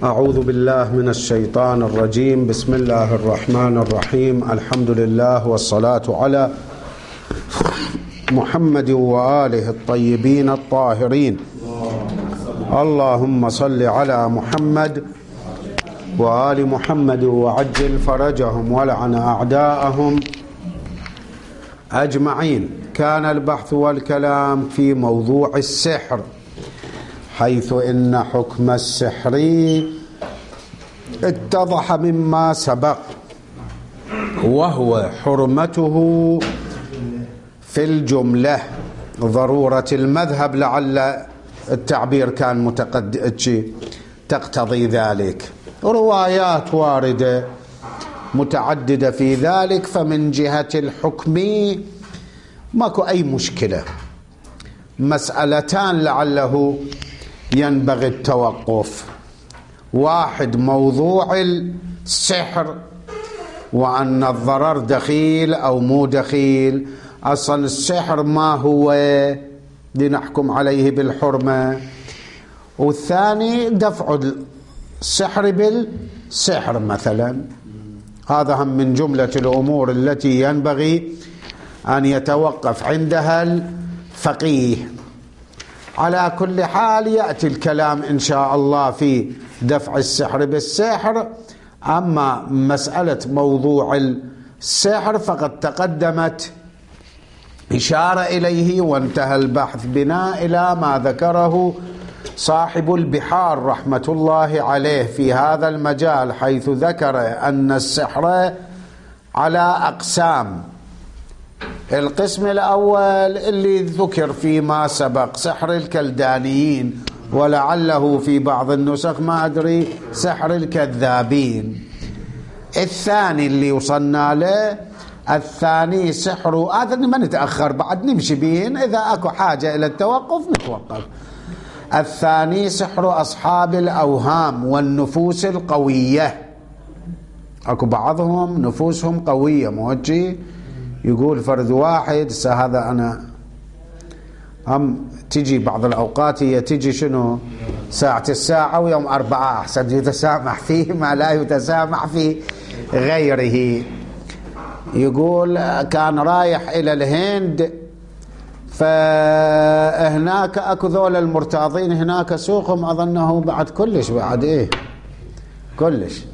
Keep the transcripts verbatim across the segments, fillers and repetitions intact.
أعوذ بالله من الشيطان الرجيم. بسم الله الرحمن الرحيم. الحمد لله والصلاة على محمد وآله الطيبين الطاهرين. اللهم صل على محمد وآل محمد وعجل فرجهم ولعن أعداءهم أجمعين. كان البحث والكلام في موضوع السحر، حيث إن حكم السحر اتضح مما سبق، وهو حرمته في الجملة. ضرورة المذهب لعل التعبير كان متقدم تقتضي ذلك. روايات واردة متعددة في ذلك، فمن جهة الحكم ماكو أي مشكلة. مسألتان لعله ينبغي التوقف: واحد موضوع السحر، وأن الضرر دخيل أو مو دخيل. أصل السحر ما هو لنحكم عليه بالحرمة. والثاني دفع السحر بالسحر مثلا. هذا هم من جملة الأمور التي ينبغي أن يتوقف عندها الفقيه. على كل حال يأتي الكلام إن شاء الله في دفع السحر بالسحر. أما مسألة موضوع السحر فقد تقدمت إشارة إليه، وانتهى البحث بنا إلى ما ذكره صاحب البحار رحمة الله عليه في هذا المجال، حيث ذكر أن السحر على أقسام. القسم الأول اللي ذكر فيما سبق سحر الكلدانيين، ولعله في بعض النسخ ما أدري سحر الكذابين. الثاني اللي وصلنا له الثاني سحر، هذا ما نتأخر بعد نمشي بين، إذا أكو حاجة إلى التوقف نتوقف. الثاني سحر أصحاب الأوهام والنفوس القوية. أكو بعضهم نفوسهم قوية، موجه يقول فرد واحد هذا أنا هم تجي بعض الأوقات هي تجي شنو ساعة الساعة ويوم أربعة أحسن يتسامح فيه ما لا يتسامح في غيره. يقول كان رايح إلى الهند، فهناك أكو ذول المرتاضين هناك سوقهم أظنه بعد كلش بعد إيه كلش.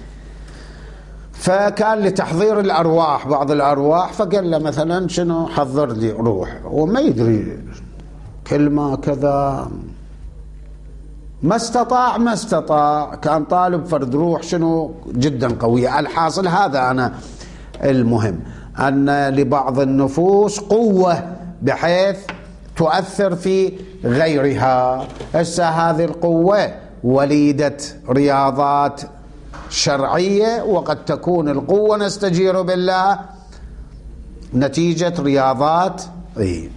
فكان لتحضير الأرواح بعض الأرواح، فقال له مثلا شنو حضر لي روح، وما يدري كلمة كذا، ما استطاع ما استطاع كان طالب فرد روح شنو جدا قوية. الحاصل هذا أنا المهم أن لبعض النفوس قوة بحيث تؤثر في غيرها. هسه هذه القوة وليدة رياضات شرعية، وقد تكون القوة نستجير بالله نتيجة رياضات أي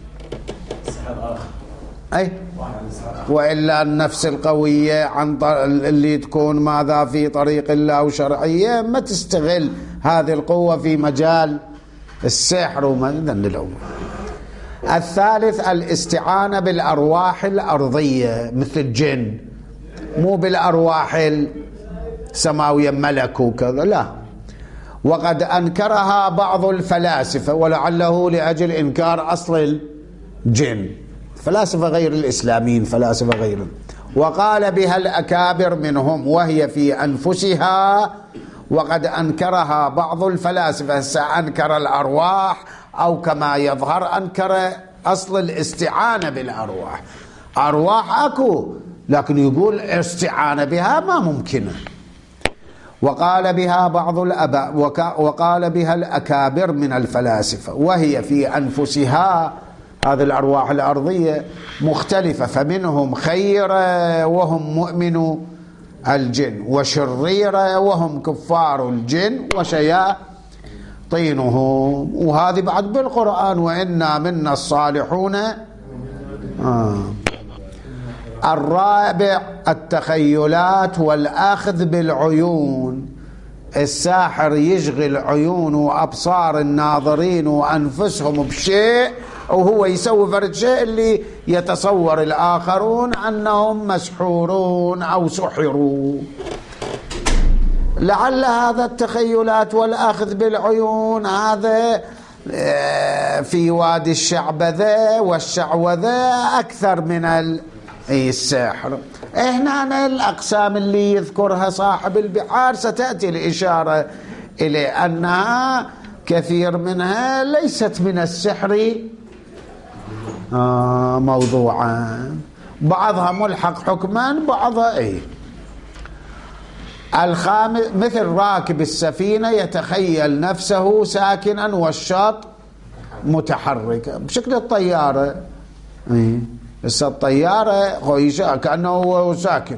أي وإلا النفس القوية عن اللي تكون ماذا في طريق الله وشرعية ما تستغل هذه القوة في مجال السحر وما ذن الأمور. الثالث الاستعانة بالأرواح الأرضية مثل الجن، مو بالأرواح السماوية ملك وكذا، لا. وقد أنكرها بعض الفلاسفة، ولعله لأجل إنكار أصل الجن، فلاسفة غير الإسلاميين، فلاسفة غيرهم. وقال بها الأكابر منهم وهي في أنفسها. وقد أنكرها بعض الفلاسفة، سأنكر الأرواح، أو كما يظهر أنكر أصل الاستعانة بالأرواح. أرواح أكو، لكن يقول استعانة بها ما ممكنة. وقال بها بعض الأباء، وقال بها الأكابر من الفلاسفة وهي في أنفسها. هذه الأرواح الأرضية مختلفة، فمنهم خيرة وهم مؤمنو الجن، وشريرة وهم كفار الجن وشياطينهم. وهذه بعد بالقرآن وإنا منا الصالحون. آه. الرابع التخيلات والأخذ بالعيون. الساحر يشغل عيون وأبصار الناظرين وأنفسهم بشيء، وهو يسوي فرد شيء اللي يتصور الآخرون أنهم مسحورون أو سحروا. لعل هذا التخيلات والأخذ بالعيون هذا في وادي الشعبذة والشعوذة أكثر من السحر. هنا الأقسام اللي يذكرها صاحب البحار ستأتي الإشارة إلى أنها كثير منها ليست من السحر آه موضوعا، بعضها ملحق حكما بعضها إيه. الخامس مثل راكب السفينة يتخيل نفسه ساكنا والشاط متحركا بشكل الطيارة. إيه. بس الطيارة كأنه هو ساكن،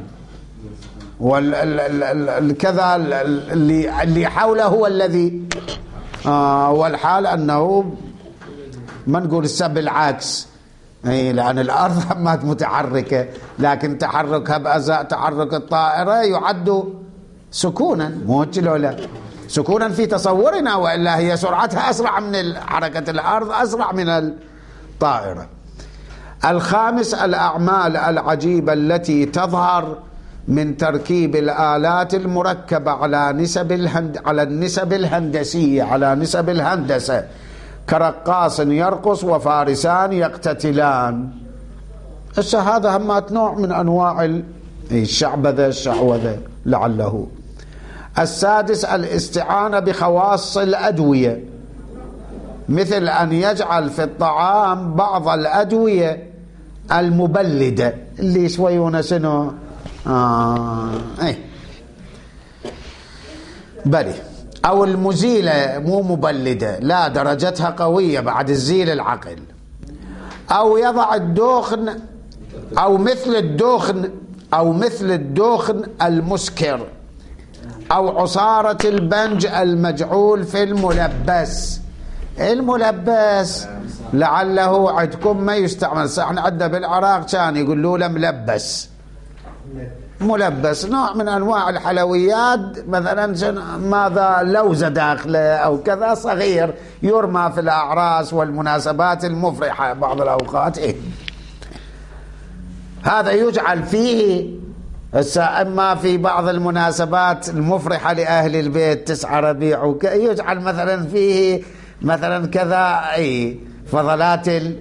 والكذا اللي اللي حوله هو الذي آه والحال أنه ما نقول السب العكس. إيه. لأن الأرض ما متحركة، لكن تحركها بأزاء تحرك الطائرة يعد سكونا، مو لا سكونا في تصورنا، وإلا هي سرعتها أسرع من حركة الأرض، أسرع من الطائرة. الخامس الأعمال العجيبة التي تظهر من تركيب الآلات المركبة على نسب الهند على النسب الهندسية على نسب الهندسة، كرقاص يرقص وفارسان يقتتلان. هذا همات نوع من أنواع الشعبذة الشعوذة لعله. السادس الاستعانة بخواص الأدوية، مثل أن يجعل في الطعام بعض الأدوية المبلدة اللي يسويون سنو آه. ايه. بلي أو المزيلة، مو مبلدة لا درجتها قوية بعد الزيل العقل. أو يضع الدخن أو مثل الدخن أو مثل الدخن المسكر، أو عصارة البنج المجعول في الملبس. الملبس لعله عندكم ما يستعمل، احنا عندنا بالعراق كان يقولوا له ملبس. ملبس نوع من أنواع الحلويات، مثلا ماذا لوزة داخله أو كذا صغير يرمى في الأعراس والمناسبات المفرحة بعض الأوقات. إيه؟ هذا يجعل فيه إما في بعض المناسبات المفرحة لأهل البيت تسعة ربيع يجعل مثلا فيه مثلا كذا أي فضلات ال...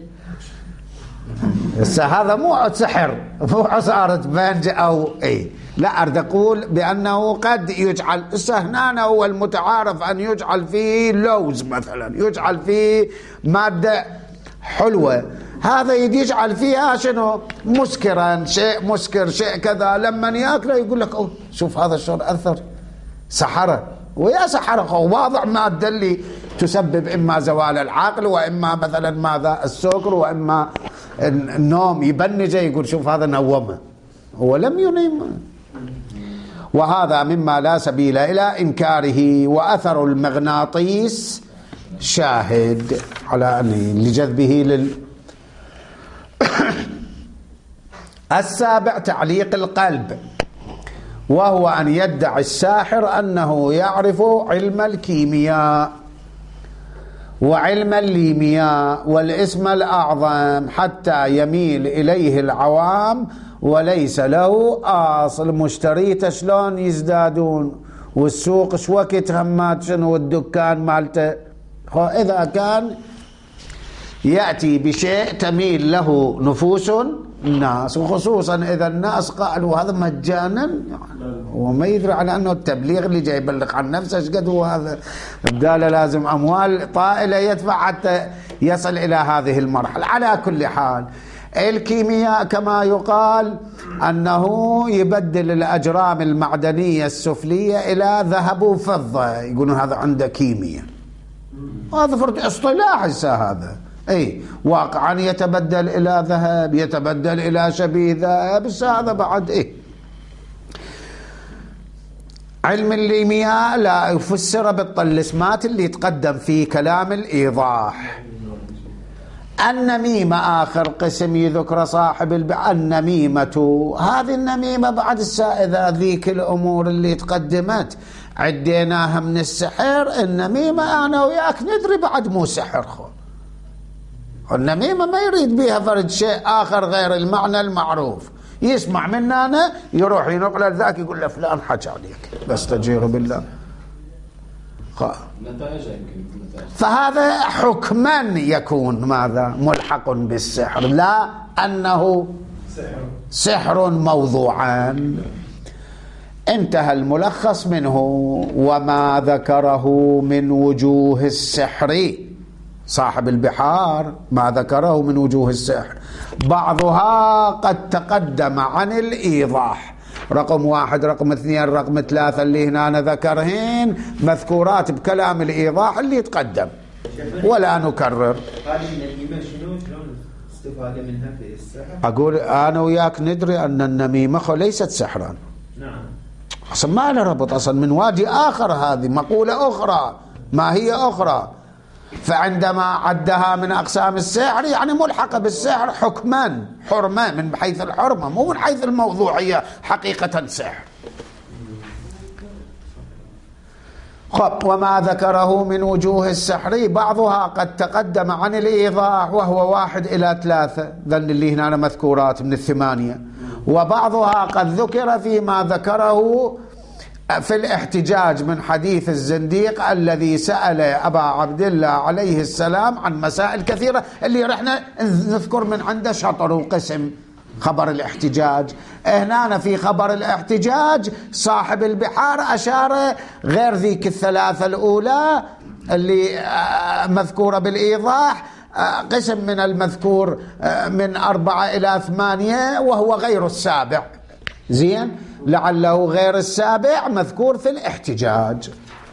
هذا مو سحر، مو عصارة بنج أو أي، لا أريد أقول بأنه قد يجعل هنا هو المتعارف أن يجعل فيه لوز مثلا، يجعل فيه مادة حلوة، هذا يجعل فيها شنو مسكرا، شيء مسكر شيء كذا، لما ياكله يقول لك أوه شوف هذا شلون أثر، سحرة. ويا سحرة واضح مادة اللي تسبب إما زوال العقل وإما مثلا ماذا السكر وإما النوم يبنجه، يقول شوف هذا نومه، هو لم ينيم. وهذا مما لا سبيل إلى إنكاره. وأثر المغناطيس شاهد على أنه لجذبه لل السابع تعليق القلب، وهو أن يدعي الساحر أنه يعرف علم الكيمياء وعلم الليمياء والاسم الأعظم حتى يميل إليه العوام وليس له أصل. مشتريته شلون يزدادون، والسوق شوكت همات شنو، والدكان مالته. إذا كان يأتي بشيء تميل له نفوس الناس، وخصوصا إذا الناس قالوا هذا مجانا، وما يدري على أنه التبليغ اللي جاي يبلغ عن نفسه ايش قد هو هذا، بداله لازم أموال طائلة يدفع حتى يصل إلى هذه المرحلة. على كل حال الكيمياء كما يقال أنه يبدل الأجرام المعدنية السفلية إلى ذهب وفضة، يقولون هذا عنده كيمياء، هذا فرد اصطلاح هذا. اي واقعا يتبدل الى ذهب، يتبدل الى شبيه ذهب، بس هذا بعد ايه. علم الليمياء لا يفسر بالطلسمات اللي يتقدم في كلام الايضاح. النميمة آخر قسم يذكر صاحب البحار. النميمة هذه النميمة بعد السائدة ذيك الأمور اللي تقدمت عديناها من السحر. النميمة أنا وياك ندري بعد مو سحر خو. النميمة ما يريد بها فرد شيء آخر غير المعنى المعروف. يسمع منا أنا يروح ينقل الذاك يقول له فلان حكى عليك بس تجير بالله. فهذا حكما يكون ماذا ملحق بالسحر، لا أنه سحر موضوعا. انتهى الملخص منه. وما ذكره من وجوه السحر صاحب البحار، ما ذكره من وجوه السحر بعضها قد تقدم عن الإيضاح. رقم واحد رقم اثنين رقم ثلاثة اللي هنا ذكرهن مذكورات بكلام الإيضاح اللي يتقدم ولا نكرر. هذه النميمة شنو شلون استفادة منها في السحر؟ أقول أنا وياك ندري أن النميمة ليست سحرا. نعم. أصلا ما له ربط أصلا من وادي آخر. هذه مقولة أخرى ما هي أخرى. فعندما عدها من أقسام السحر يعني ملحقة بالسحر حكما حرمة من حيث الحرمة مو من حيث الموضوعية حقيقة سحر. خب وما ذكره من وجوه السحر بعضها قد تقدم عن الإيضاح وهو واحد إلى ثلاثة ذن اللي هنا مذكورات من الثمانية. وبعضها قد ذكر فيما ذكره في الاحتجاج من حديث الزنديق الذي سأل أبا عبد الله عليه السلام عن مسائل كثيرة اللي رحنا نذكر من عنده شطر وقسم خبر الاحتجاج. هنا في خبر الاحتجاج صاحب البحار أشار غير ذيك الثلاثة الأولى اللي مذكورة بالإيضاح قسم من المذكور من أربعة إلى ثمانية وهو غير السابع. زين لعله غير السابع مذكور في الاحتجاج.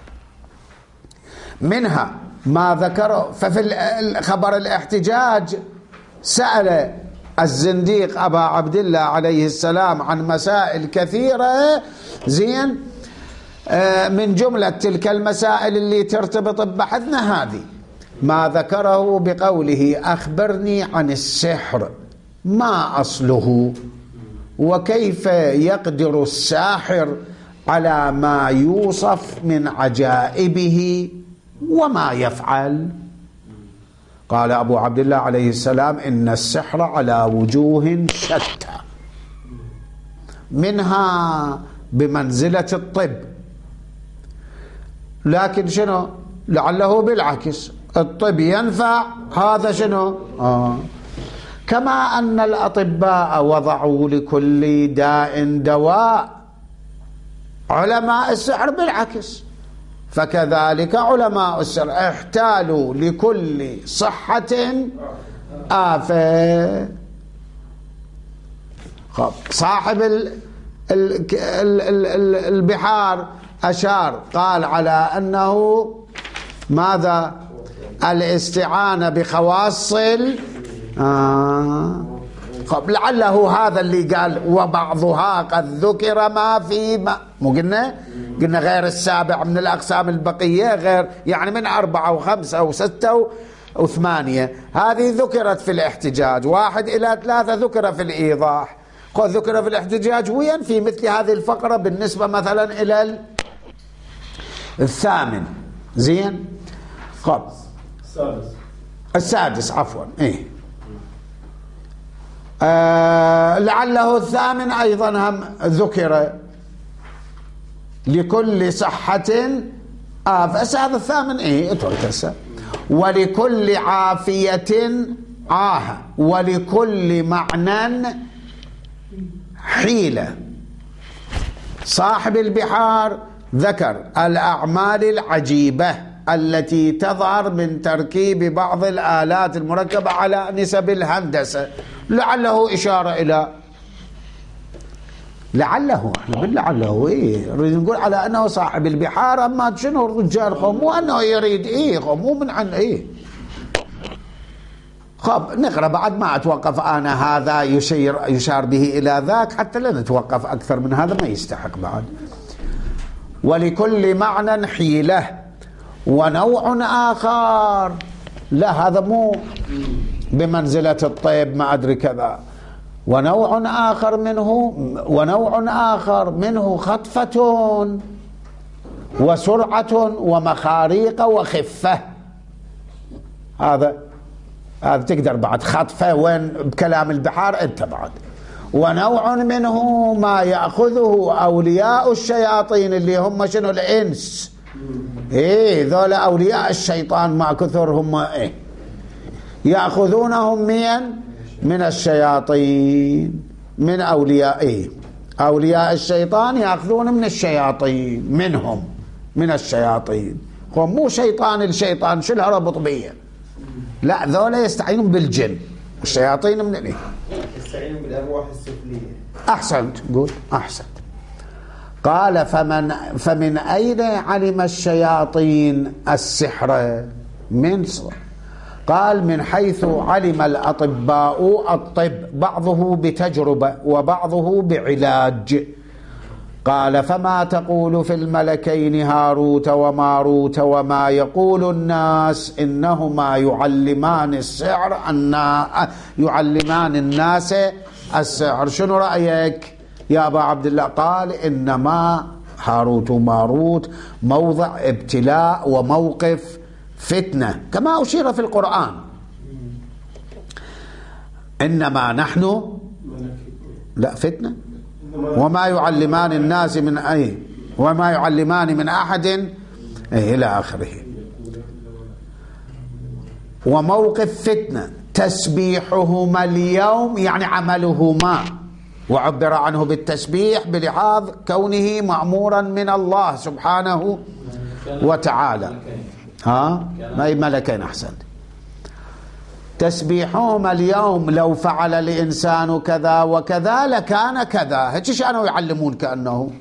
منها ما ذكره ففي خبر الاحتجاج سأل الزنديق أبا عبد الله عليه السلام عن مسائل كثيرة. زين من جملة تلك المسائل اللي ترتبط ببحثنا هذه ما ذكره بقوله أخبرني عن السحر ما أصله وكيف يقدر الساحر على ما يوصف من عجائبه وما يفعل. قال أبو عبد الله عليه السلام إن السحر على وجوه شتى منها بمنزلة الطب لكن شنو لعله بالعكس الطب ينفع هذا شنو آه. كما أن الأطباء وضعوا لكل داء دواء علماء السحر بالعكس فكذلك علماء السحر احتالوا لكل صحة آفة. صاحب ال ال ال ال البحار أشار قال على أنه ماذا الاستعانة بخواص آه. لعله هذا اللي قال وبعضها قد ذكر ما في ما مو قلنا قلنا غير السابع من الأقسام البقية غير يعني من أربعة وخمسة وستة وثمانية هذه ذكرت في الاحتجاج واحد إلى ثلاثة ذكر في الإيضاح قد ذكر في الاحتجاج وين في مثل هذه الفقرة بالنسبة مثلا إلى الثامن. زين قب السادس السادس عفوا إيه آه لعله الثامن أيضا هم ذكر لكل صحة آفة. هذا الثامن إيه اتركسه ولكل عافية عاهة ولكل معنى حيلة. صاحب البحار ذكر الأعمال العجيبة التي تظهر من تركيب بعض الآلات المركبة على نسب الهندسة لعله إشارة إلى لعله احنا لعله ايه نريد نقول على انه صاحب البحار اما شنو الرجال خو مو انه يريد ايه خو مو من عن ايه. خب نقرا بعد ما اتوقف انا هذا يشير يشار به الى ذاك حتى لا نتوقف اكثر من هذا ما يستحق بعد. ولكل معنى حيلة ونوع آخر لا هذا مو بمنزلة الطيب ما أدري كذا. ونوع آخر منه ونوع آخر منه خطفة وسرعة ومخاريق وخفة. هذا هذا تقدر بعد خطفة وين بكلام البحار أنت بعد. ونوع منه ما يأخذه أولياء الشياطين اللي هم شنو الإنس. إيه ذولا أولياء الشيطان ما كثر هم إيه يأخذونهم من من الشياطين من أولياء إيه أولياء الشيطان يأخذون من الشياطين منهم من الشياطين. هم مو شيطان الشيطان شو الهربط بيه لا ذولا يستعينون بالجن والشياطين من الايه يستعينون بالأرواح السفلية. أحسنت قول أحسنت. قال فمن فمن أين علم الشياطين السحر من صدر. قال من حيث علم الأطباء الطب بعضه بتجربة وبعضه بعلاج. قال فما تقول في الملكين هاروت وماروت وما يقول الناس إنهما يعلمان السحر أن يعلمان الناس السحر. شنو رأيك يا أبا عبد الله؟ قال إنما هاروت وماروت موضع ابتلاء وموقف فتنة كما أشير في القرآن. إنما نحن لا فتنة وما يعلمان الناس من أي وما يعلمان من أحد أي إلى آخره. وموقف فتنة تسبيحهما اليوم يعني عملهما وعبر عنه بالتسبيح بلحاظ كونه مأمورا من الله سبحانه وتعالى. ها ما هي ملكين أحسن. تسبيحهما اليوم لو فعل الإنسان كذا وكذا لكان كذا. هيك شأنه يعلمون كأنه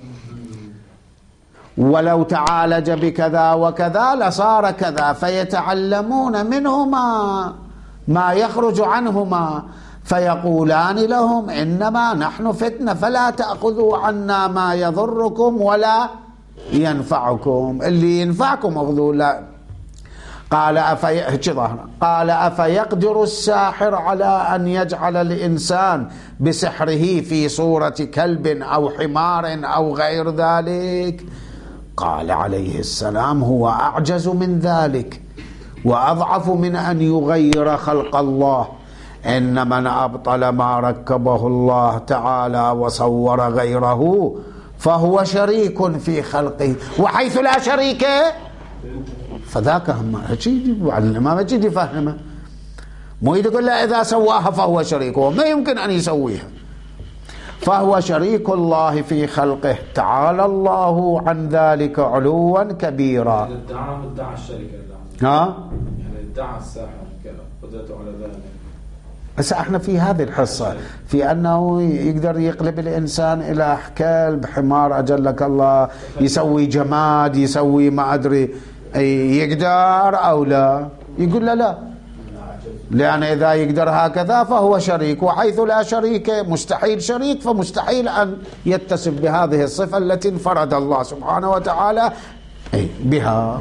ولو تعالج بكذا وكذا لصار كذا. فيتعلمون منهما ما يخرج عنهما فيقولان لهم إنما نحن فتنة فلا تأخذوا عنا ما يضركم ولا ينفعكم. اللي ينفعكم أخذوا لا. قال أفي... قال أفيقدر الساحر على أن يجعل الإنسان بسحره في صورة كلب أو حمار أو غير ذلك؟ قال عليه السلام هو أعجز من ذلك وأضعف من أن يغير خلق الله. إن من أبطل ما ركبه الله تعالى وصور غيره فهو شريك في خلقه وحيث لا شريك فذاك هم ما يجي يفهمه. مو يقول له إذا سواها فهو شريك ما يمكن أن يسويها. فهو شريك الله في خلقه تعالى الله عن ذلك علوا كبيرا. يعني ادعى ادعى الشركة ها يعني ادعى الساحر قدرته على ذلك. بس احنا في هذه الحصة في أنه يقدر يقلب الإنسان إلى كلب حمار أجلك الله يسوي جماد يسوي ما أدري يقدر أو لا. يقول لا لا لأن إذا يقدر هكذا فهو شريك وحيث لا شريك مستحيل شريك فمستحيل أن يتصف بهذه الصفة التي انفرد الله سبحانه وتعالى بها.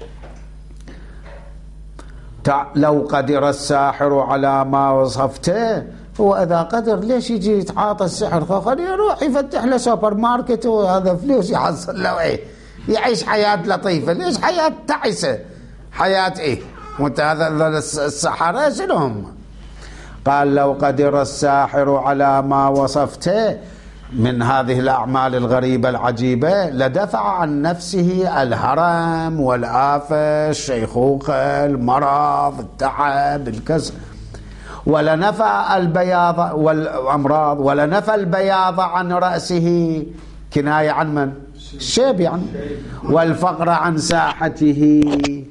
لو قدر الساحر على ما وصفته هو إذا قدر ليش يجي يتعاطى السحر؟ فخليه يروح يفتح له سوبر ماركت وهذا فلوس يحصل له ايه يعيش حياة لطيفة. ليش حياة تعيسة حياة ايه وانت هذا السحرة شنو هم؟ قال لو قدر الساحر على ما وصفته من هذه الأعمال الغريبة العجيبة لدفع عن نفسه الهرم والآفة الشيخوخة المرض التعب الكسر ولنفى البياض والأمراض ولنفى البياض عن رأسه كناية عن من؟ الشيب يعني. والفقر عن ساحته.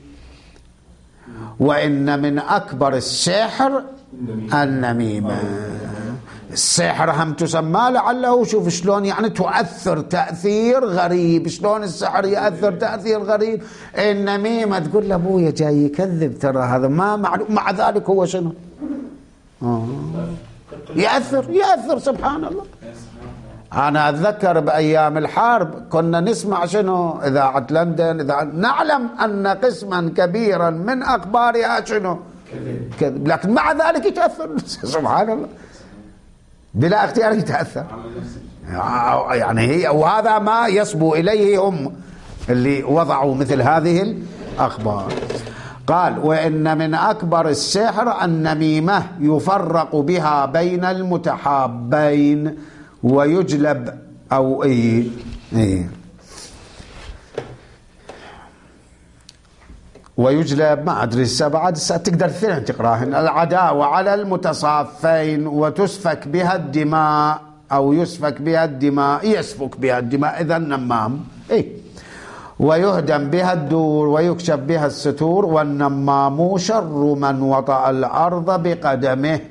وإن من أكبر السحر النميمة. السحر هم تسمى لعله شوف شلون يعني تؤثر تأثير غريب. شلون السحر يأثر تأثير غريب. النميمة تقول له أبويا جاي يكذب ترى هذا ما معلوم مع ذلك هو شنو آه. يأثر يأثر سبحان الله. أنا أتذكر بأيام الحرب كنا نسمع شنو إذاعة لندن إذاعة نعلم أن قسما كبيرا من أخبارها شنو كذب، لكن مع ذلك يتأثر. سبحان الله، بلا اختيار يتأثر. يعني هي، وهذا ما يصبو إليه هم اللي وضعوا مثل هذه الأخبار. قال: وإن من أكبر السحر النميمة يفرق بها بين المتحابين ويجلب أو إيه إيه ويجلب، ما أدري السبعة تقدر اثنين تقراهن، العداوة على المتصافين وتسفك بها الدماء أو يسفك بها الدماء، يسفك بها الدماء إذا النمام إيه، ويهدم بها الدور ويكشف بها الستور، والنمام شر من وطأ الأرض بقدمه.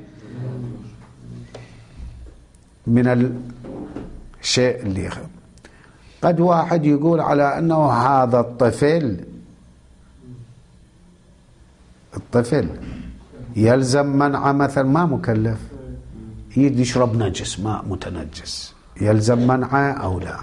من الشيء اللي قد واحد يقول على أنه هذا الطفل الطفل يلزم منعه، مثلا ما مكلف، يشرب نجس ماء متنجس، يلزم منعه أو لا؟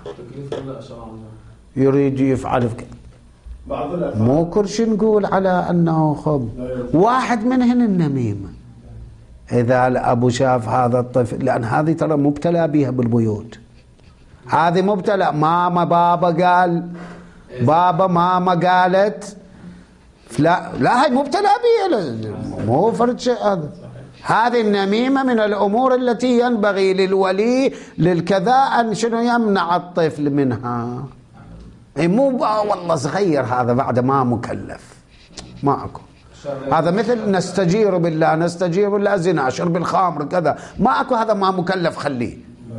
يريد يفعل مو كل شيء نقول على أنه خب. واحد منهن النميمة، إذا الأبو شاف هذا الطفل، لأن هذه ترى مبتلى بها بالبيوت، هذه مبتلى، ماما بابا قال، بابا ماما قالت، لا لا هاي مبتلى بها، مو فرد شيء هذا. هذه النميمة من الأمور التي ينبغي للولي للكذا أن شنو يمنع الطفل منها. مو والله صغير هذا بعد ما مكلف، ما أكو. هذا مثل نستجير بالله، نستجير بالله زنا، شرب الخمر كذا، ما أكو، هذا ما مكلف خليه.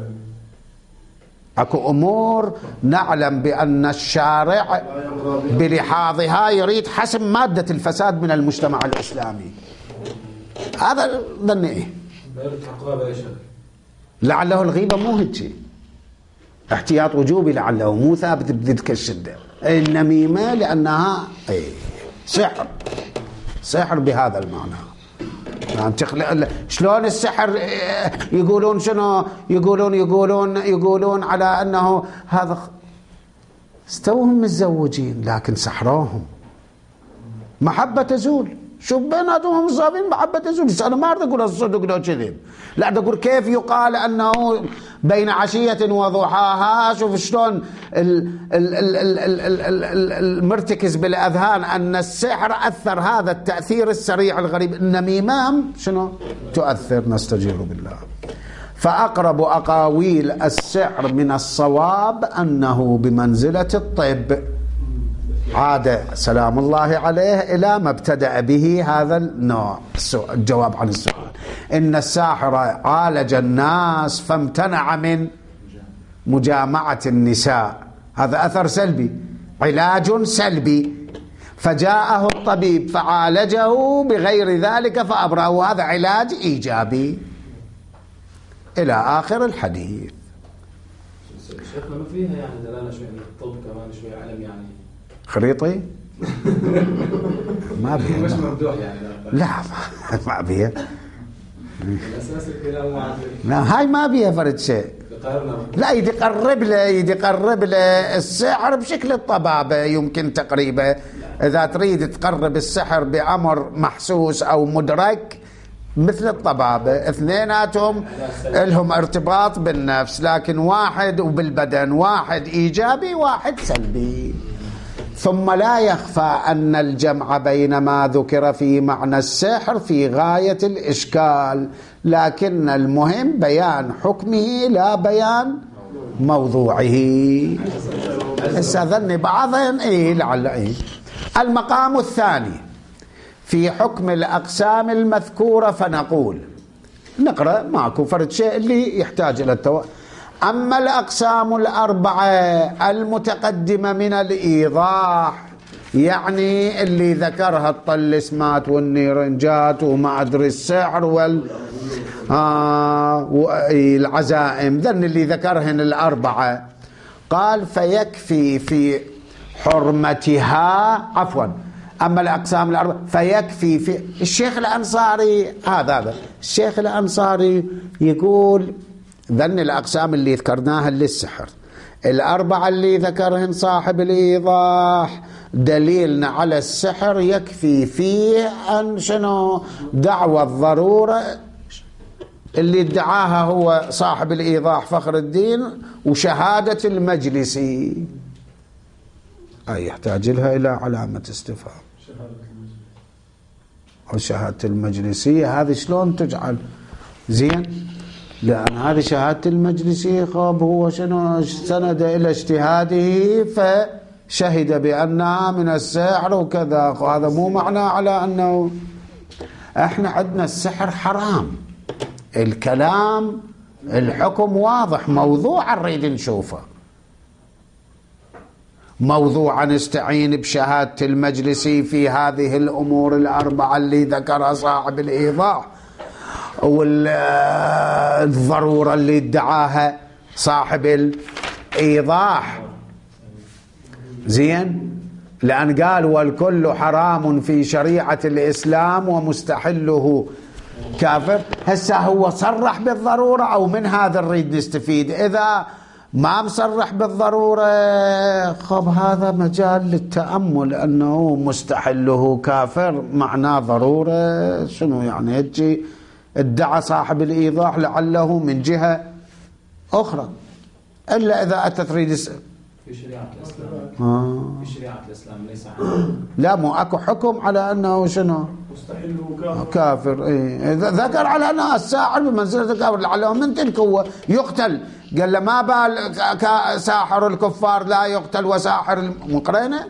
أكو أمور نعلم بأن الشارع بلحاظها يريد حسم مادة الفساد من المجتمع الإسلامي. هذا ظني إيه؟ لعله الغيبة مو هيك، احتياط وجوبي لعله، مو ثابت بذلك الشدة. النميمة لأنها ايه سحر، سحر بهذا المعنى. يعني تخلق شلون السحر يقولون شنو يقولون يقولون يقولون على أنه هذا استوهم متزوجين لكن سحروهم، محبة تزول، شوف بيناتهم مصابين محبة تزول. أنا ما أريد أقول الصدق لو كذب، لا أريد أقول كيف يقال أنه بين عشية وضحاها. شوف شلون المرتكز بالأذهان أن السحر أثر هذا التأثير السريع الغريب. النميمة شنو تؤثر؟ نستجير بالله. فأقرب أقاويل السحر من الصواب أنه بمنزلة الطب. عاد سلام الله عليه إلى ما ابتدأ به هذا النوع الجواب عن السؤال. إن الساحر عالج الناس فامتنع من مجامعة النساء، هذا أثر سلبي، علاج سلبي، فجاءه الطبيب فعالجه بغير ذلك فأبرأه، هذا علاج إيجابي إلى آخر الحديث. شيخنا ما فيها يعني دلالة شوي من الطب كمان، شوي علم يعني خريطي ما بيها، مش ممدوح يعني، لا ما بيها، الأساس الكلام لا هاي ما بيها فرد شيء، لا يدي قرب له يدي قرب له السحر بشكل الطبابة يمكن تقريبه. إذا تريد تقرب السحر بأمر محسوس أو مدرك مثل الطبابة، اثنيناتهم لهم ارتباط بالنفس، لكن واحد وبالبدن، واحد إيجابي واحد سلبي. ثم لا يخفى أن الجمع بين ما ذكر في معنى السحر في غاية الإشكال، لكن المهم بيان حكمه لا بيان موضوعه. استظن بعضهم إيه لعل إيه. المقام الثاني في حكم الأقسام المذكورة، فنقول نقرأ ماكو فرد شيء اللي يحتاج إلى التو. أما الأقسام الأربعة المتقدمة من الإيضاح، يعني اللي ذكرها الطلسمات والنيرنجات وما أدري السحر وال آه والعزائم، ذن اللي ذكرهن الأربعة، قال فيكفي في حرمتها، عفوا أما الأقسام الأربعة فيكفي في. الشيخ الأنصاري هذا هذا الشيخ الأنصاري يقول ذن الأقسام اللي ذكرناها للسحر الأربعة اللي ذكرهن صاحب الإيضاح دليلنا على السحر يكفي فيه أن شنو دعوى الضرورة اللي ادعاها هو صاحب الإيضاح فخر الدين وشهادة المجلسي، أي يحتاج لها إلى علامة استفهام. وشهادة المجلسي هذه شلون تجعل زين؟ لأن هذه شهادة المجلسي خاب هو شنو سند إلى اجتهاده فشهد بأنها من السحر وكذا، هذا مو معنى على أنه احنا عندنا السحر حرام. الكلام الحكم واضح، موضوع نريد نشوفه، موضوعا نستعين بشهادة المجلسي في هذه الأمور الأربعة اللي ذكرها صاحب الإيضاح، والضرورة اللي ادعاها صاحب الإيضاح زين. لأن قال والكل حرام في شريعة الإسلام ومستحله كافر. هسه هو صرح بالضرورة أو من هذا نريد نستفيد؟ إذا ما مصرح بالضرورة خب هذا مجال للتأمل، أنه مستحله كافر معناه ضرورة شنو يعني؟ هجي ادعى صاحب الإيضاح لعله من جهة أخرى، إلا إذا أتى تريد في شريعة الإسلام آه. في شريعة الإسلام ليس حرام. لا مو أكو حكم على أنه شنو مستحله كافر, كافر. إيه. ذكر على أنه الساحر بمنزلة الكافر لعله من تلك هو يقتل. قال له ما بال ساحر الكفار لا يقتل وساحر المقرنة.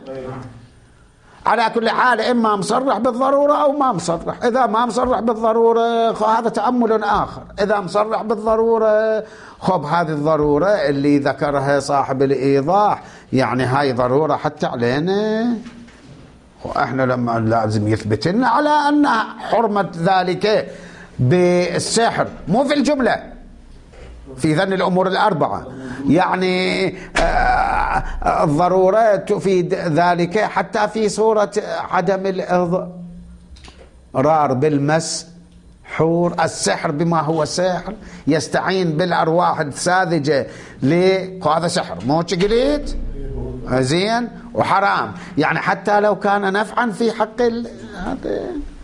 على كل حال إما مصرح بالضرورة أو ما مصرح. إذا ما مصرح بالضرورة هذا تأمل آخر، إذا مصرح بالضرورة خب هذه الضرورة اللي ذكرها صاحب الإيضاح يعني هاي ضرورة حتى علينا، وإحنا لما لازم يثبت لنا على أن حرمة ذلك بالسحر مو في الجملة، في ذن الأمور الأربعة، يعني الضرورة تفيد ذلك حتى في صورة عدم الإضرار بالمس حور. السحر بما هو سحر يستعين بالأرواح الساذجة لهذا سحر مو قليت زين وحرام، يعني حتى لو كان نفعا في حق هذا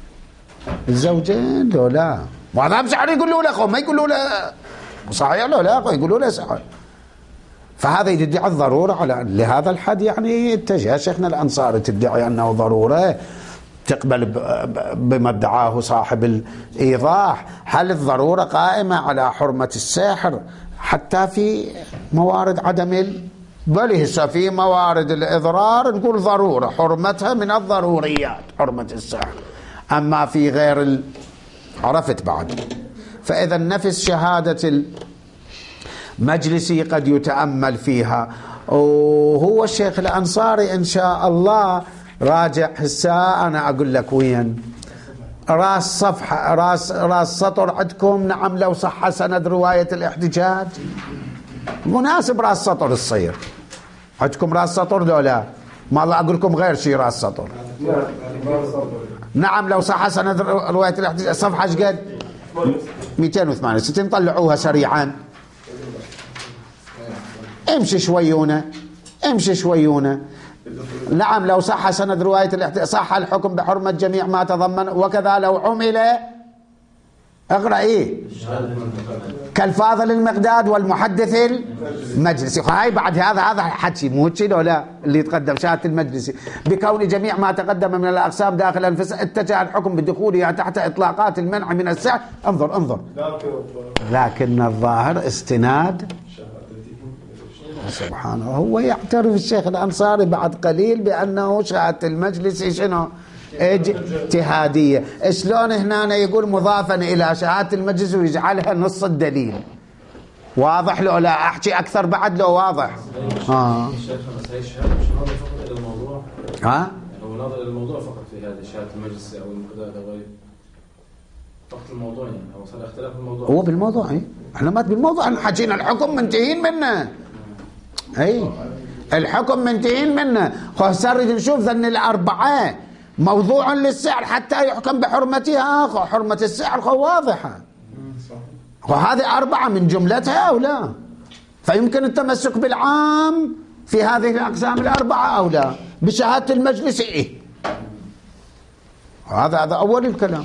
الزوجين لو لا وهذا سحر يقولوا له ما يقولوا له صحيح لو لا يقولوا له سحر. فهذا يدعي الضرورة على لهذا الحد، يعني اتجه شيخنا الأنصاري تدعي أنه ضرورة تقبل بما ادعاه صاحب الإيضاح. هل الضرورة قائمة على حرمة السحر حتى في موارد عدم بل هسه في موارد الإضرار نقول ضرورة حرمتها من الضروريات حرمة السحر، أما في غير ال... عرفت بعد. فإذا نفس شهادة المجلسي قد يتأمل فيها، وهو الشيخ الأنصاري إن شاء الله راجع هسه أنا أقول لك وين راس صفحة راس راس سطر عندكم. نعم لو صح سند رواية الاحتجاج مناسب راس سطر الصير عندكم راس سطر لو لا ما الله أقول لكم غير شيء راس سطر. نعم لو صح سند رواية الاحتجاج صفحة قد مئتين وثمانية وستين طلعوها سريعا. امشي شويونه امشي شويونه. نعم لو صح سند رواية الاحتجاج صح الحكم بحرمة جميع ما تضمن، وكذا لو عمل اقرأ ايه كالفاضل المقداد والمحدث المجلسي. هاي بعد هذا هذا حكي مو هيك لو لا اللي يتقدم شهادة المجلسي بكون جميع ما تقدم من الأقسام داخل الفسق اتجه الحكم بدخولها تحت إطلاقات المنع من السحر. انظر انظر لكن الظاهر استناد سبحانه. هو يعترف الشيخ الأنصاري بعد قليل بأنه شهادة المجلس شنو اجتهادية. شلون هنا يقول مضافا إلى شهادة المجلس ويجعلها نص الدليل. واضح لو لا أحكي أكثر بعد لو واضح آه. الشيخ بس هي الشهادة مش ناظر فقط إلى الموضوع ها هو ناظر إلى الموضوع فقط في هذا شهادة المجلس أو المقداد أو غيره فقط الموضوع يعني هو صار اختلاف الموضوع هو بالموضوع ايه احنا ما بالموضوع احنا حكينا الحكم منتهين منه اي الحكم منتهين منه. خسر نشوف ذن الأربعة موضوع للسحر حتى يحكم بحرمتها. حرمة السحر واضحة وهذه أربعة من جملتها أو لا، فيمكن التمسك بالعام في هذه الأقسام الأربعة أو لا. بشهادة المجلس إيه. هذا هذا أول الكلام.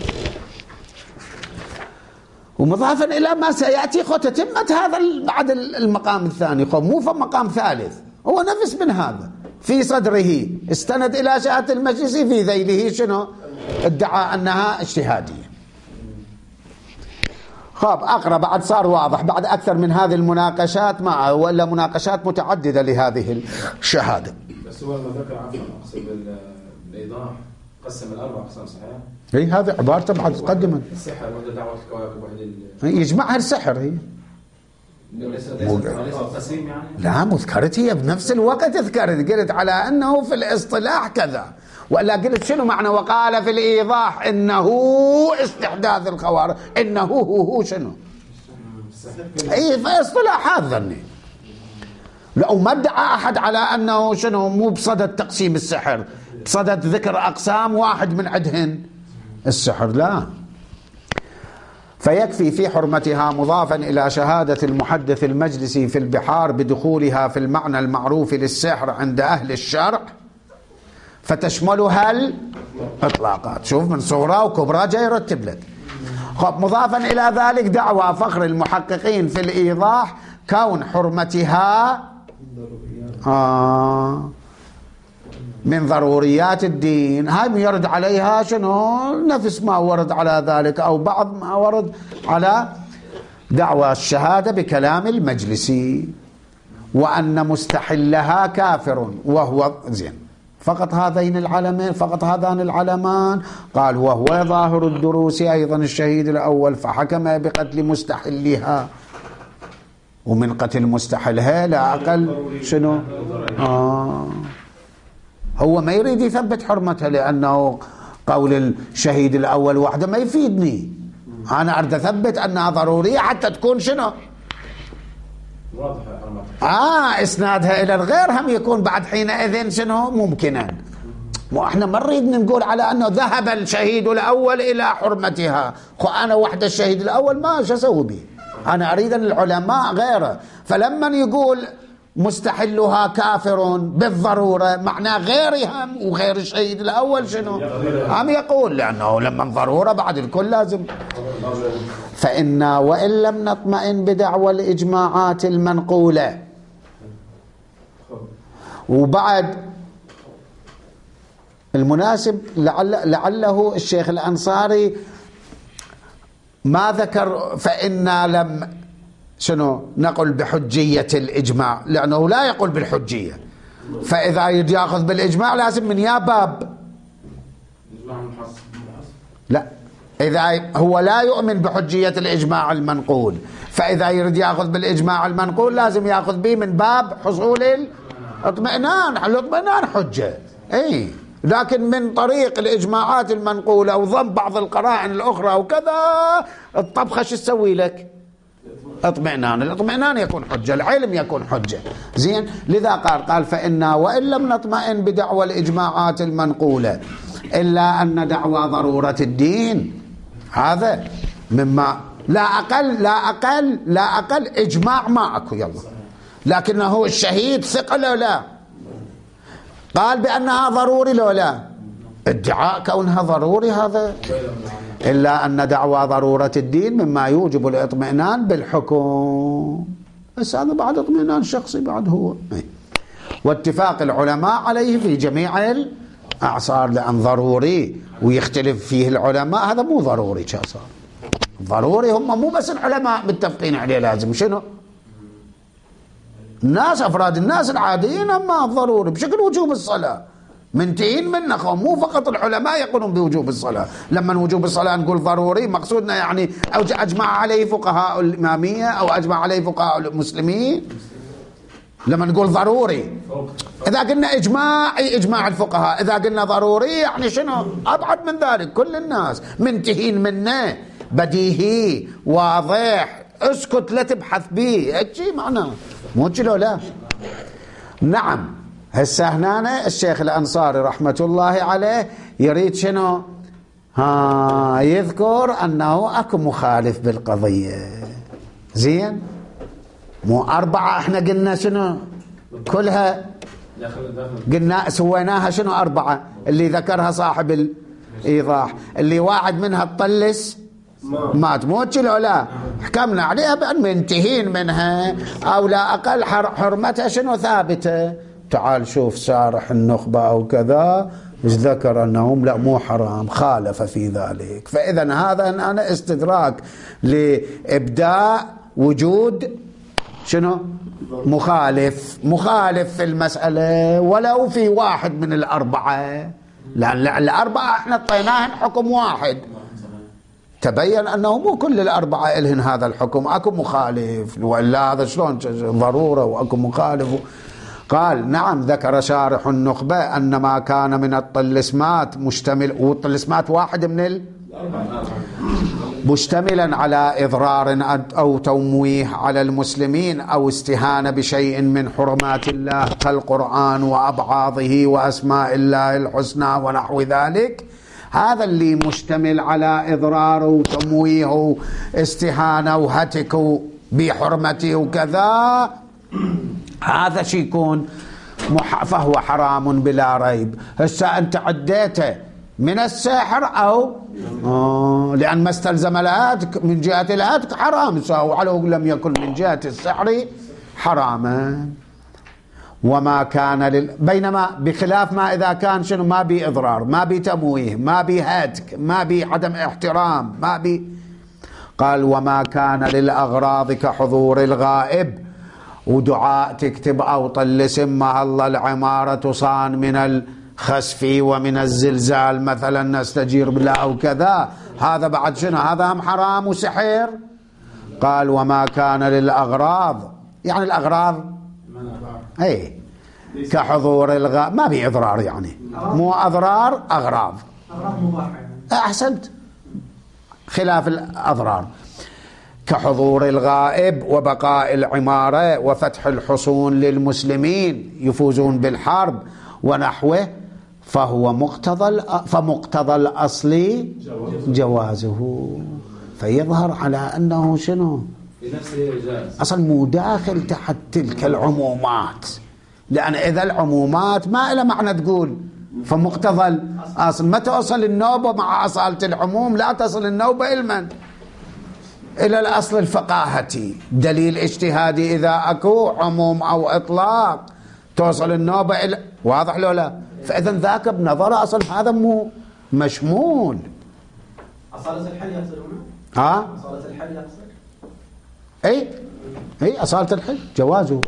ومضافا إلى ما سيأتي خو تتمة هذا بعد المقام الثاني، خو مو في مقام ثالث، هو نفس من هذا في صدره استند إلى شهادة المجلس، في ذيله شنو ادعى أنها اجتهادية. خاب أقرأ بعد صار واضح بعد أكثر من هذه المناقشات معه، ولا مناقشات متعددة لهذه الشهادة. بس هو ما ذكر عفوا أقصد بالإيضاح قسم الأربع أقسام صحيح؟ هي هذه عبارته بعد تقدما السحر وحدة دعوة الكواكب وحدة يجمعها السحر. هي ليس ليس قسيم يعني؟ لا مذكرت هي بنفس الوقت ذكرت، قلت على أنه في الاصطلاح كذا، ولا قلت شنو معنى وقال في الإيضاح إنه استحداث الخوارج، إنه هو هو شنو أي في اصطلاحات ظني. لو ما ادعى أحد على أنه شنو مو بصدد تقسيم السحر، بصدد ذكر أقسام واحد من عدهن السحر، لا. فيكفي في حرمتها مضافا إلى شهادة المحدث المجلسي في البحار بدخولها في المعنى المعروف للسحر عند أهل الشرع، فتشملها الإطلاقات. شوف من صغرى وكبرى جاي يرتب لك. خب مضافا إلى ذلك دعوى فخر المحققين في الإيضاح كون حرمتها آه من ضروريات الدين. هاي يرد عليها شنو نفس ما ورد على ذلك أو بعض ما ورد على دعوى الشهادة بكلام المجلسي، وأن مستحلها كافر وهو زين. فقط هذين العلمين، فقط هذان العلمان. قال وهو ظاهر الدروس أيضا الشهيد الأول فحكم بقتل مستحلها، ومن قتل مستحلها لا أقل شنو آه هو ما يريد يثبت حرمتها، لأنه قول الشهيد الأول وحده ما يفيدني، أنا أريد أثبت أنها ضرورية حتى تكون شنو آه إسنادها إلى الغير هم يكون بعد حينئذ شنو ممكنا. وإحنا ما نريد نقول على أنه ذهب الشهيد الأول إلى حرمتها، خو أنا وحده الشهيد الأول ما شو أسوي به، أنا أريد أن العلماء غيره. فلما يقول مستحلها كافر بالضرورة معناه غيرهم وغير الشهيد الأول شنو هم يقول، لأنه لما ضرورة بعد الكل لازم. فإنا وإن لم نطمئن بدعوى الإجماعات المنقولة. وبعد المناسب لعل لعله الشيخ الأنصاري ما ذكر فإنا لم شنو نقول بحجية الإجماع، لأنه لا يقول بالحجية. فإذا يجي يأخذ بالإجماع لازم من يا باب لا، إذا هو لا يؤمن بحجية الإجماع المنقول، فإذا يريد يأخذ بالإجماع المنقول لازم يأخذ به من باب حصول الاطمئنان. الاطمئنان حجة أي، لكن من طريق الإجماعات المنقولة وضم بعض القرائن الأخرى وكذا الطبخة شو تسوي لك اطمئنان. الاطمئنان يكون حجة، العلم يكون حجة زين. لذا قال قال فإنا وإن لم نطمئن بدعوى الإجماعات المنقولة إلا أن دعوى ضرورة الدين هذا مما لا أقل لا أقل لا أقل إجماع ما أكو يلا، لكنه الشهيد ثقة لو لا قال بأنها ضروري لو لا ادعاء كونها ضروري هذا. إلا أن دعوى ضرورة الدين مما يوجب الاطمئنان بالحكم، بس هذا بعد اطمئنان شخصي بعد هو. واتفاق العلماء عليه في جميع الأعصار، لأن ضروري ويختلف فيه العلماء هذا مو ضروري. شو صار ضروري هم مو بس العلماء متفقين عليه، لازم شنو الناس أفراد الناس العاديين أما ضروري بشكل وجوب الصلاة منتهين منه. مو فقط العلماء يقولون بوجوب الصلاة. لما وجوب الصلاة نقول ضروري مقصودنا يعني أو أجمع عليه فقهاء الإمامية أو أجمع عليه فقهاء المسلمين. لما نقول ضروري إذا قلنا إجماعي إجماع الفقهاء، إذا قلنا ضروري يعني شنو أبعد من ذلك كل الناس منتهين منه، بديهي واضح، اسكت لا تبحث به اجي معناه مو كيلو لا. نعم هسه هنا الشيخ الأنصاري رحمة الله عليه يريد شنو ها يذكر أنه أكو مخالف بالقضية زين. مو أربعة احنا قلنا شنو كلها قلنا سويناها شنو أربعة اللي ذكرها صاحب الإيضاح، اللي واحد منها تطلس مات موت لو لا حكمنا عليها بأن منتهين منها أو لا أقل حرمتها شنو ثابتة. تعال شوف شارح النخبة أو كذا إيش ذكر أنهم لا مو حرام، خالف في ذلك. فإذا هذا أنا استدراك لإبداء وجود شنو مخالف مخالف في المسألة ولو في واحد من الأربعة، لأن الأربعة احنا اعطيناهن حكم واحد، تبين أنه مو كل الأربعة إلهن هذا الحكم، أكو مخالف وإلا هذا شلون ضرورة وأكو مخالف. قال نعم ذكر شارح النخبة أن ما كان من الطلسمات مشتمل، والطلسمات واحد من ال... مشتملا على إضرار أو تمويه على المسلمين أو استهانة بشيء من حرمات الله كالقرآن وأبعاضه وأسماء الله الحسنى ونحو ذلك، هذا اللي مشتمل على إضرار وتمويه واستهانة وهتك بحرمته وكذا، هذا شي يكون فهو حرام بلا ريب. هسه أنت عديته من السحر أو آه لأن ما استلزم الهاتك من جهة الهاتك حرام، ولو لم يكن من جهة السحر حراما. وما كان لل... بينما بخلاف ما إذا كان شنو ما بي إضرار ما بي تمويه ما بي هاتك ما بي عدم احترام ما بي. قال وما كان للأغراض كحضور الغائب ودعاء تكتب أو طلس مع الله العمارة تصان من الخسف ومن الزلزال مثلا نستجير بالله أو كذا، هذا بعد شنو هذا هم حرام وسحر. قال وما كان للأغراض يعني الأغراض اي كحضور الغائب ما بي إضرار يعني مو أضرار أغراض أغراض مباحة أحسنت خلاف الأضرار كحضور الغائب وبقاء العمارة وفتح الحصون للمسلمين يفوزون بالحرب ونحوه، فهو مقتضى فمقتضى الأصل جوازه. فيظهر على أنه شنو أصلا مو داخل تحت تلك العمومات، لأن إذا العمومات ما إلى معنى تقول فمقتضى الأصل، ما توصل النوبة مع أصالة العموم لا تصل النوبة إلمن إلى الأصل الفقاهتي دليل اجتهادي إذا أكو عموم أو إطلاق توصل النوبة إلى واضح لو لا. فإذا ذاك بنظر أصل هذا مو مشمول. أصالة الحل يقصد هنا؟ ها؟ أصالة الحل يقصد؟ اي اي اصالة الحل جوازه.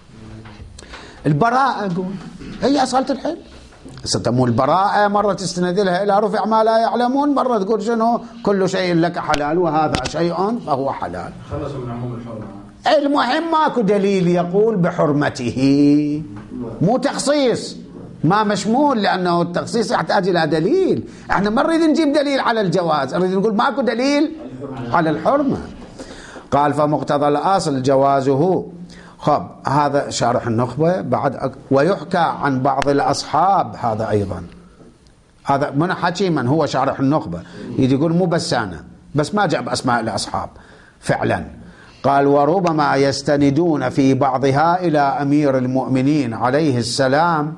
البراءة اقول هي اصالة الحل، ستمو البراءة مرة تستند لها الى رفع ما لا يعلمون، مرة تقول شنو كل شيء لك حلال وهذا شيء فهو حلال. خلصوا من عموم الحرمة. المهم ماكو دليل يقول بحرمته، مو تخصيص ما مشمول، لانه التخصيص يحتاج الى دليل. احنا ما نريد نجيب دليل على الجواز، نريد نقول ماكو دليل على الحرمة. قال فمقتضى الأصل جوازه. خب هذا شارح النخبة بعد أك... ويحكى عن بعض الأصحاب هذا أيضا، هذا من حكي من هو شارح النخبة يجي يقول مو بس أنا بس ما جاب أسماء الأصحاب فعلا. قال وربما يستندون في بعضها إلى أمير المؤمنين عليه السلام،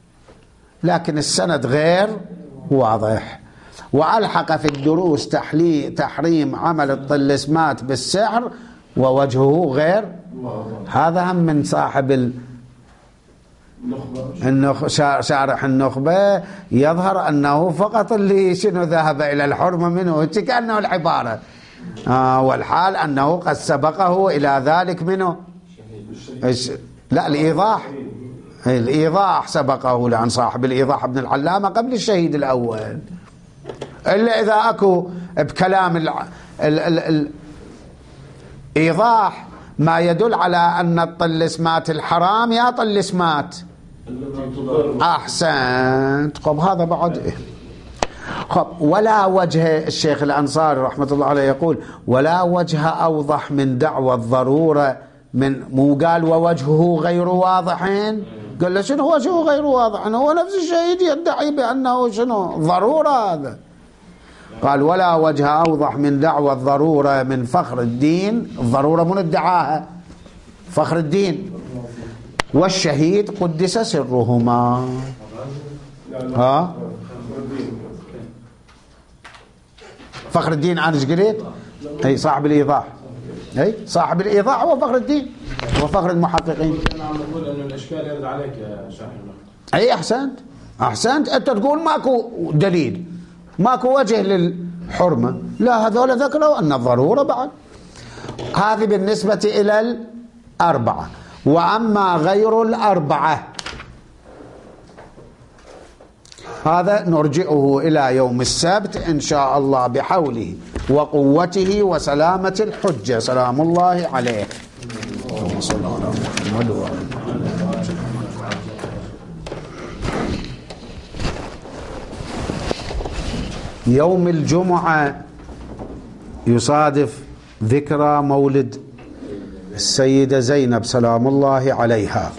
لكن السند غير واضح. وألحق في الدروس تحلي تحريم عمل الطلسمات بالسحر ووجهه غير هذا هم من صاحب النخ... شارح النخبة. يظهر أنه فقط اللي شنو ذهب إلى الحرمة منه كأنه العبارة آه والحال أنه قد سبقه إلى ذلك منه إيش... لا الإيضاح الإيضاح سبقه، لأن صاحب الإيضاح ابن العلامة قبل الشهيد الأول. إلا إذا أكو بكلام ال ال ال ال إيضاح ما يدل على أن الطلسمات الحرام يا طلسمات أحسنت. خب هذا بعد إيه؟ خب ولا وجه الشيخ الأنصاري رحمة الله عليه يقول ولا وجه أوضح من دعوى الضرورة من مو قال ووجهه غير واضحين، قال له شنو وجهه غير واضح؟ هو نفس الشيء يدعي بأنه شنو ضرورة هذا. قال ولا وجه أوضح من دعوى الضرورة من فخر الدين. الضرورة من ادعاها فخر الدين والشهيد قدس سرهما. ها فخر الدين أنا ايش قلت؟ أي صاحب الإيضاح، أي صاحب الإيضاح هو فخر الدين وفخر المحققين. أنا عم بقول إنه الإشكال يرد عليك يا شاحن. أي أحسنت أحسنت، أنت تقول ماكو دليل، ماكو وجه للحرمة، لا هذول ذكروا أن الضرورة بعد. هذه بالنسبة إلى الأربعة. وأما غير الأربعة هذا نرجئه إلى يوم السبت إن شاء الله بحوله وقوته وسلامة الحجة سلام الله عليه. اللهم صل على محمد وعلى يوم الجمعة يصادف ذكرى مولد السيدة زينب سلام الله عليها.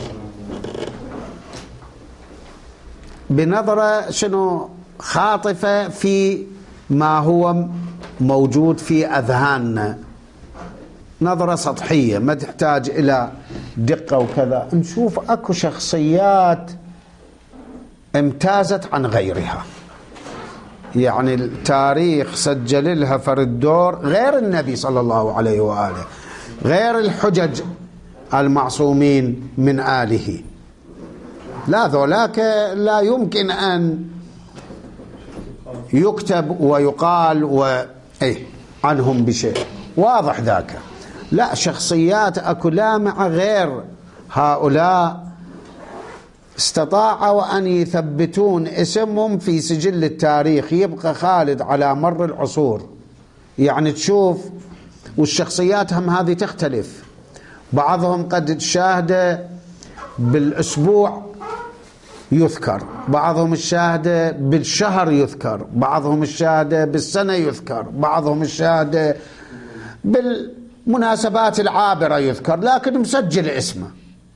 بنظرة شنو خاطفة في ما هو موجود في أذهاننا، نظرة سطحية ما تحتاج إلى دقة وكذا، نشوف أكو شخصيات امتازت عن غيرها، يعني التاريخ سجل لها فرد دور غير النبي صلى الله عليه وآله، غير الحجج المعصومين من آله. لا ذولاك لا يمكن أن يكتب ويقال و... إيه عنهم بشيء واضح ذاك. لا شخصيات أكو لامعة غير هؤلاء استطاعوا أن يثبتون اسمهم في سجل التاريخ يبقى خالد على مر العصور. يعني تشوف والشخصيات هم هذه تختلف، بعضهم قد شاهد بالأسبوع يذكر، بعضهم الشاهدة بالشهر يذكر، بعضهم الشاهدة بالسنة يذكر، بعضهم الشاهدة بالمناسبات العابرة يذكر، لكن مسجل اسمه.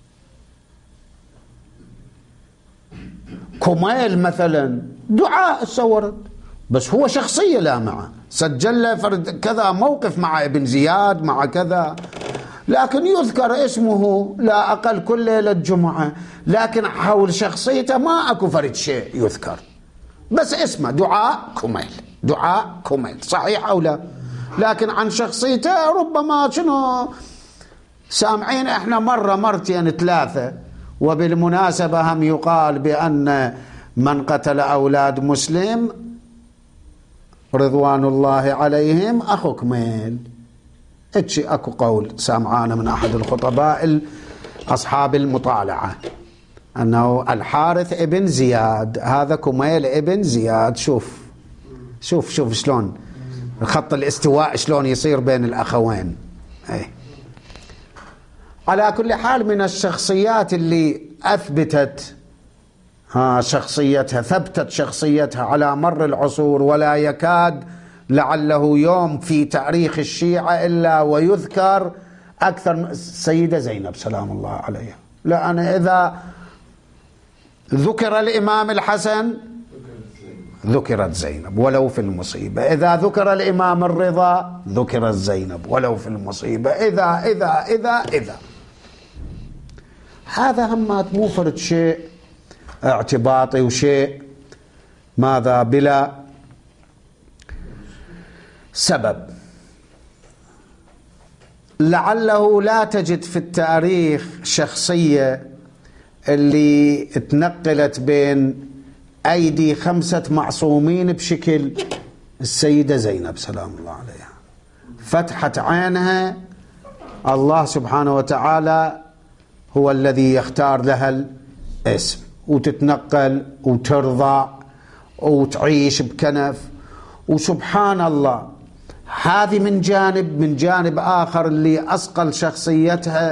كميل مثلا دعاء صورت، بس هو شخصية لامعة، سجل له فرد كذا موقف مع ابن زياد مع كذا، لكن يذكر اسمه لا أقل كل ليلة جمعة، لكن حول شخصيته ما أكو فرد شيء يذكر، بس اسمه دعاء كميل، دعاء كميل، صحيح أو لا؟ لكن عن شخصيته ربما شنو سامعين احنا مرة مرتين ثلاثة. وبالمناسبة هم يقال بأن من قتل أولاد مسلم رضوان الله عليهم أخو كميل. اتشي أكو قول سامعانا من أحد الخطباء أصحاب المطالعة أنه الحارث ابن زياد هذا كميل ابن زياد. شوف شوف شوف شلون خط الاستواء شلون يصير بين الأخوين. أي. على كل حال من الشخصيات اللي أثبتت ها شخصيتها، ثبتت شخصيتها على مر العصور، ولا يكاد لعله يوم في تاريخ الشيعة إلا ويذكر أكثر من السيدة زينب سلام الله عليها. لأن إذا ذكر الإمام الحسن ذكرت زينب ولو في المصيبة، إذا ذكر الإمام الرضا ذكرت زينب ولو في المصيبة، إذا إذا إذا إذا هذا همات مو فرد شيء اعتباطي وشيء ماذا بلا سبب. لعله لا تجد في التاريخ شخصية اللي تنقلت بين أيدي خمسة معصومين بشكل السيدة زينب سلام الله عليها. فتحت عينها الله سبحانه وتعالى هو الذي يختار لها الاسم، وتتنقل وترضع وتعيش بكنف. وسبحان الله هذه من جانب، من جانب آخر اللي أصقل شخصيتها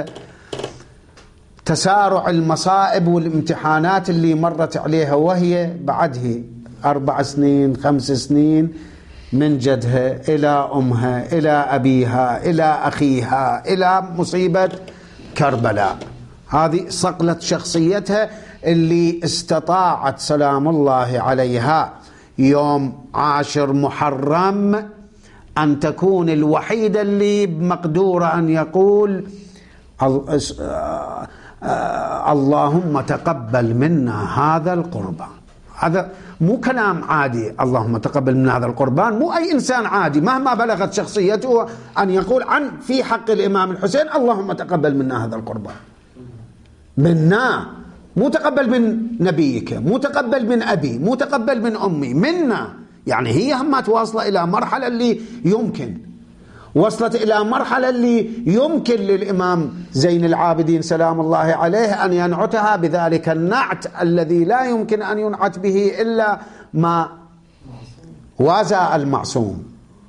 تسارع المصائب والامتحانات اللي مرت عليها، وهي بعده أربع سنين خمس سنين من جدها إلى أمها إلى أبيها إلى أخيها إلى مصيبة كربلاء. هذه صقلة شخصيتها اللي استطاعت سلام الله عليها يوم عاشر محرم أن تكون الوحيدة اللي بمقدورة أن يقول آه اللهم تقبل منا هذا القربان. هذا مو كلام عادي، اللهم تقبل منا هذا القربان. مو أي إنسان عادي مهما بلغت شخصيته أن يقول عن في حق الإمام الحسين اللهم تقبل منا هذا القربان. منا، مو تقبل من نبيك، مو تقبل من أبي، مو تقبل من أمي، منا. يعني هي هم تواصل إلى مرحلة اللي يمكن وصلت إلى مرحلة اللي يمكن للإمام زين العابدين سلام الله عليه أن ينعتها بذلك النعت الذي لا يمكن أن ينعت به إلا ما وازى المعصوم.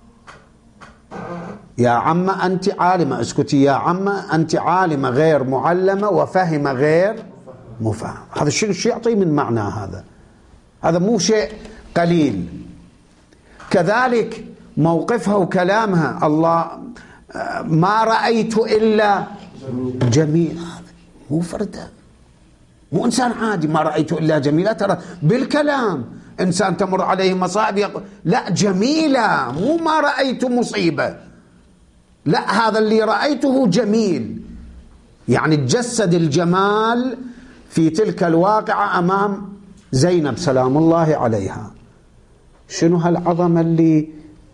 يا عم أنت عالمة، اسكتي يا عم أنت عالمة غير معلمة وفهم غير مفهم. هذا الشيء شو يعطي من معنى؟ هذا هذا مو شيء قليل. كذلك موقفها وكلامها، الله ما رأيت إلا جميل. هذا مو فردة، مو إنسان عادي ما رأيت إلا جميلة. ترى بالكلام إنسان تمر عليه مصائب يقول لا جميلة، مو ما رأيت مصيبة، لا هذا اللي رأيته جميل. يعني تجسد الجمال في تلك الواقعة أمام زينب سلام الله عليها. شنو هالعظمة اللي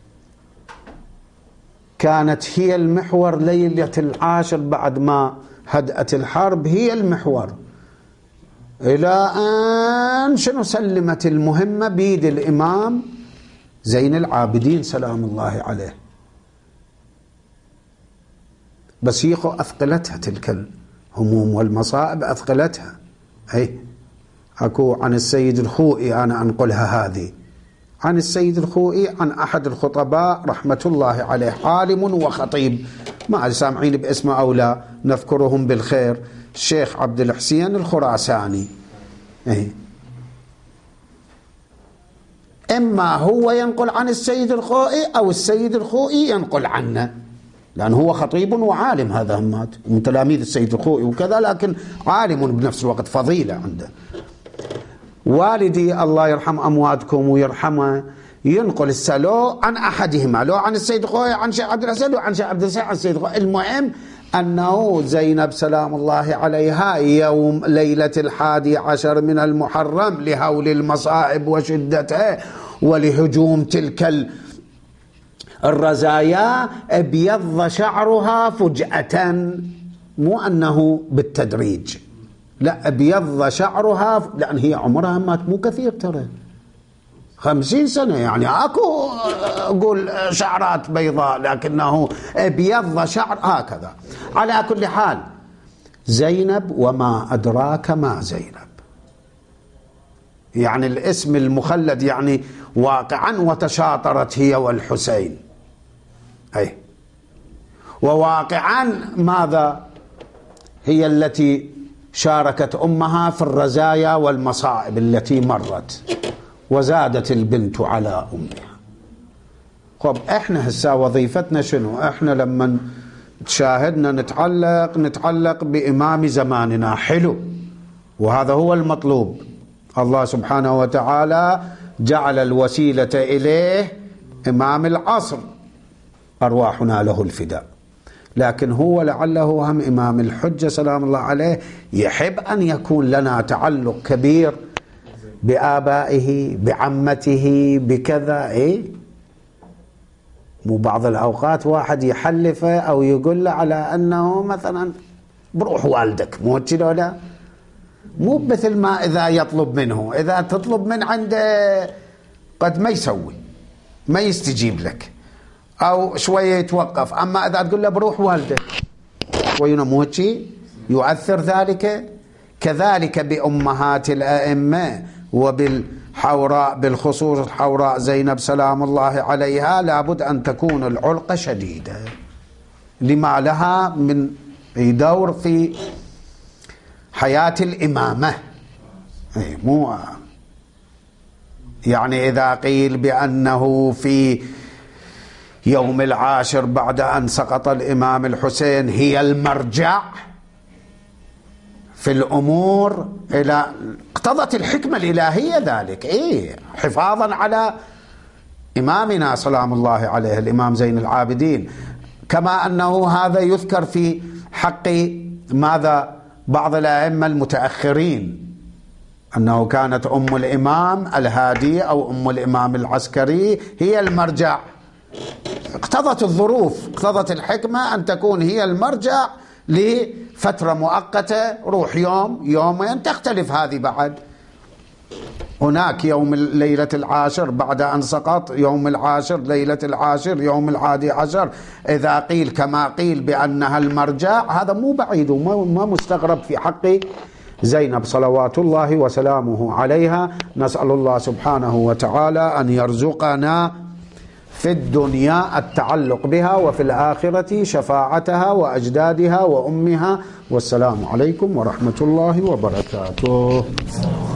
كانت هي المحور ليلة العاشر بعد ما هدأت الحرب، هي المحور إلى أن شنو سلمت المهمة بيد الإمام زين العابدين سلام الله عليه. بس هي أثقلتها تلك الهموم والمصائب، أثقلتها. أي أكو عن السيد الخوئي أنا أنقلها هذه عن السيد الخوئي عن أحد الخطباء رحمة الله عليه، عالم وخطيب، ما سامعين باسمه أو لا نذكرهم بالخير، الشيخ عبد الحسين الخراساني. إيه. إما هو ينقل عن السيد الخوئي أو السيد الخوئي ينقل عنه، لأنه هو خطيب وعالم، هذا همات من تلاميذ السيد الخوئي وكذا، لكن عالم بنفس الوقت، فضيلة عنده. والدي الله يرحم أمواتكم ويرحمه ينقل السلو عن أحدهما، لو عن السيد الخوئي عن شيخ عبد الحسين، لو عن شيخ عبد الحسين عن السيد الخوئي. المهم أنه زينب سلام الله عليها يوم ليلة الحادي عشر من المحرم لهول المصائب وشدتها ولهجوم تلك الرزايا ابيض شعرها فجأة، مو أنه بالتدريج، لا ابيض شعرها، لأن هي عمرها مات مو كثير، ترى خمسين سنة، يعني اكو اقول شعرات بيضاء، لكنه ابيض شعر هكذا. على كل حال زينب وما أدراك ما زينب، يعني الاسم المخلد، يعني واقعا وتشاطرت هي والحسين. أي وواقعا ماذا؟ هي التي شاركت أمها في الرزايا والمصائب التي مرت، وزادت البنت على أمها. طب احنا هسا وظيفتنا شنو؟ احنا لما تشاهدنا نتعلق نتعلق بإمام زماننا، حلو، وهذا هو المطلوب. الله سبحانه وتعالى جعل الوسيلة إليه إمام العصر، أرواحنا له الفداء. لكن هو لعله هم إمام الحجة سلام الله عليه يحب أن يكون لنا تعلق كبير بآبائه، بعمته، بكذا. إيه مو بعض الأوقات واحد يحلفه أو يقول له على أنه مثلا بروح والدك، مو كذا، لا، مو مثل ما إذا يطلب منه، إذا تطلب من عنده قد ما يسوي، ما يستجيب لك أو شوية يتوقف. أما إذا تقول له بروح والدك شوية، مو شيء يؤثر ذلك. كذلك بأمهات الأئمة وبالحوراء بالخصوص، الحوراء زينب سلام الله عليها لابد أن تكون العلقة شديدة لما لها من دور في حياة الإمامة. مو يعني إذا قيل بأنه في يوم العاشر بعد أن سقط الإمام الحسين هي المرجع في الأمور، إلى اقتضت الحكمة الإلهية ذلك، إيه حفاظا على إمامنا سلام الله عليه الإمام زين العابدين. كما أنه هذا يذكر في حق ماذا بعض الأئمة المتأخرين أنه كانت أم الإمام الهادي أو أم الإمام العسكري هي المرجع. اقتضت الظروف، اقتضت الحكمة أن تكون هي المرجع لفترة مؤقتة، روح يوم يومين، تختلف هذه بعد. هناك يوم ليلة العاشر بعد أن سقط، يوم العاشر، ليلة العاشر، يوم الحادي عشر. إذا قيل كما قيل بأنها المرجع هذا مو بعيد وما مستغرب في حق زينب صلوات الله وسلامه عليها. نسأل الله سبحانه وتعالى أن يرزقنا في الدنيا التعلق بها وفي الآخرة شفاعتها وأجدادها وأمها. والسلام عليكم ورحمة الله وبركاته.